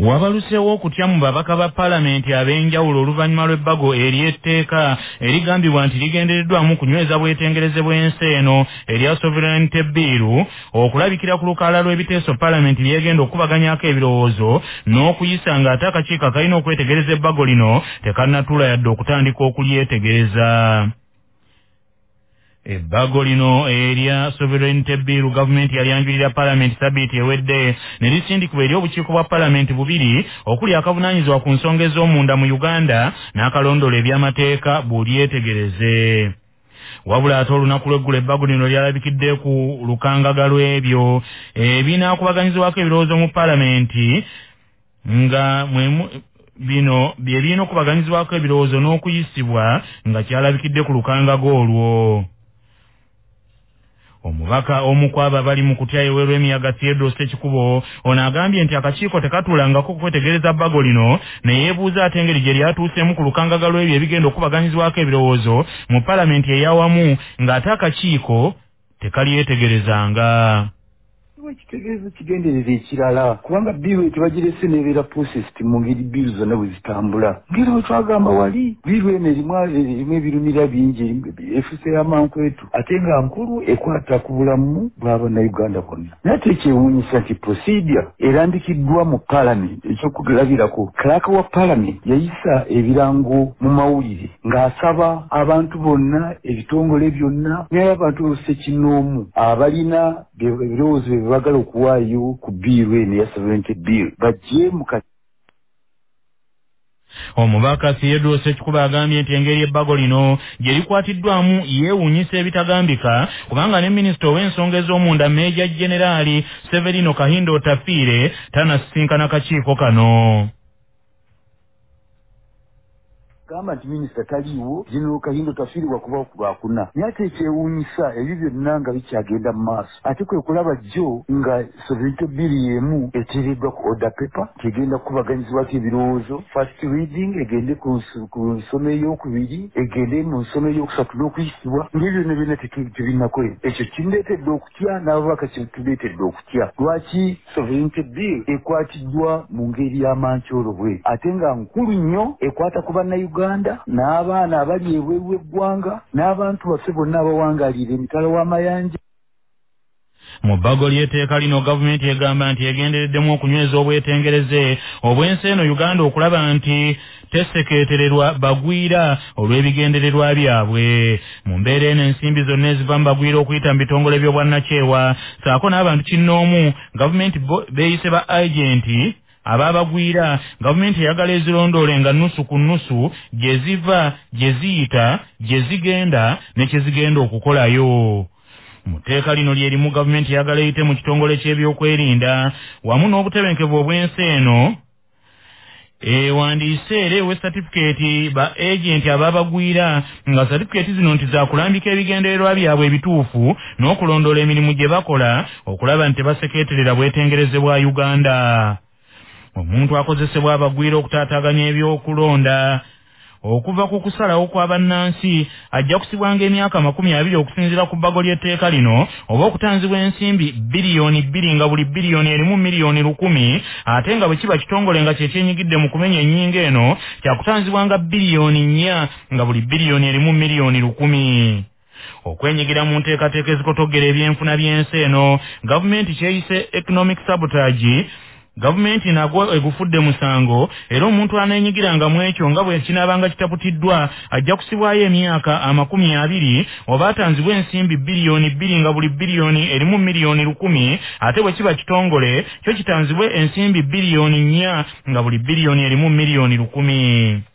Wabaluseewo okutya mu babaka ba paalamenti ab'enjawulo oluvannyuma lw'ebbago ery'etteeka erigambibwa nti ligendereddwamu kunyweza bwetengereze bw'ensi eno erya sovereignty bill okulabikira ku lukalala lw'ebiteeso paalamenti lyegenda okubaganyako ebirowoozo n'okuyisa ng'ate akakiiko akalina okwetegereza ebbago lino tekannatuula yadde okutandika okulyetegereza. Ebbago lino erya sovereignty bill gavumenti yalyanjulira paalamenti sabbiiti ewedde ne lisindikibwa eri obukiiko bwa paalamenti bubiri okuli akavunaanyizibwa ku nsonga ez'omunda mu Uganda n'akalondoola eby'amateeka bw'olyetegereze. Wabula ate olunaku lw'eggulo ebbago lino lyalabikidde ku lukangaga lw'ebyo ebinaakubaganyizibwako ebirowoozo mu paalamenti nga bino bye birina okubaganyizibwako ebirowoozo n'okuyisibwa nga kyalabikidde ku lukangaga olwo. Omubaka omu kwabo bali mu kutya eweerwa emiyaga Theodore Ssekikubo ono agambye nti akakiiko tekatuulangako kwetegereza bbago lino ne yeebuuza ate engeri gye lyatuuseemu ku lukangaga lw'ebyo ebigenda okubaganyizibwako ebirowoozo mu paalamenti ey'awamu ng'ate akakiiko tekalyetegerezanga. Ekitegeezo kigenderera ekirala kubanga biiru tebagirese nebeera processed mu ngeri biiru zonna bwe zitambula. Ngeri bwe twagamba wali biiru eno erimu ebirumira bingi efuse y'amankwetu ate nga nkulu ekwata ku bulamu bw'abannayuganda bonna. Naye ate ekyewuunyisa nti procedure erandikiddwa mu paalamenti ekyokulabirako clerk wa paalamenti yayisa ebirango mu mawulire ng'asaba abantu bonna ebitongole byonna naye abantu bose kinoomu abalina ebirowoozo bagala okuwaayo ku biiru eno ya sovereignty bill bajje mu Omubaka Theodore Ssekikubo agambye nti engeri ebbago lino gye likwatiddwamu yeewuunyisa ebitagambika kubanga ne minisita ow'ensonga ez'omunda Meeja Generaali Severino Kahindo Otafiire tanasisinkana kakiiko kano. Gamba nti minisita taliiwo General Kahindo Otafiire wakuba lwakuna naye ate ekyewuunyisa ebyo byonna nga bikyagenda mu maaso ate kwe kulaba jjo nga sovereignty bill y'emu eteereddwa ku order paper tegenda kukubaganyizibwako ebirowoozo first reading egende ku nsoma ey'okubiri egende mu nsoma ey'okusatu n'okuyisibwa ng'ebyo byonna byonna tebinnakola ekyo kindeetedde okutya n'ababaka kituleetedde okutya. Lwaki sovereignty bill ekwatiddwa mu ngeri y'amankyolobwe ate nga nkulu nnyo ekwata ku bannayuganda n'abaana abali ebweru w'eggwanga n'abantu baffe bonna abawangaalira emitala w'amayanja. Mu bbago ly'etteeka lino gavumenti egamba nti egendereddemu okunyweza obwetengereze obw'ensi eno Uganda okulaba nti tesekeetererwa bagwira olw'ebigendererwa byabwe. Mu mbeera eno ensimbi zonna eziva mu bagwira okuyita mu bitongole by'obwannakyewa saako n'abantu kinnoomu gavumenti beeyise ba agenti ababagwira gavumenti eyagala ezirondole nga nnusu ku nnusu gye ziva gye ziyita gye zigenda ne kye zigenda okukolayo. Mu tteeka lino lyerimu gavumenti eyagala eyite mu kitongole ky'ebyokwerinda wamu n'obutebenkevu obw'ensi eno wandiise era ewe certificate ba agenti ababagwira nga certificate zino nti zakulambika ebigendererwa byabwe ebituufu n'okulondoola emirimu gye bakola okulaba nti tebasekeeterera bwetengereze bwa Uganda. Omuntu akozesebwa abagwira okutaataaganya ebyokulonda okuva ku kusalawo kwa bannansi ajja kusibwanga emyaka 20 okusinziira ku bbago ly'etteeka lino oba okutanzibwa ensimbi biliyoni 2 nga buli biliyoni erimu miliyoni 100 ate nga bwe kiba kitongole nga kyekyenyigidde mu kumenya ennyingo eno kyakutanzibwanga biliyoni 4 nga buli biliyoni erimu miliyoni 100. Okwenyigira mu nteekateeka ezikotogera ebyenfuna by'ensi eno gavumenti kyeyise economic sabotage gavumenti nagwo egufudde musango era omuntu aneenyigiranga mu ekyo nga bwe kinaabanga kitaputiddwa ajja kusibwayo emyaka 20 oba atanzibwa ensimbi biliyoni 2 nga buli biliyoni erimu miliyoni 100 ate bwe kiba kitongole kyo kitanzibwe ensimbi biliyoni 4 nga buli biliyoni erimu miliyoni 100.